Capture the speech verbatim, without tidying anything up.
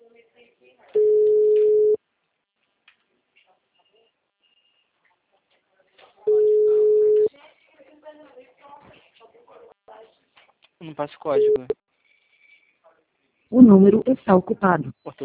Não passa o código. O número está ocupado.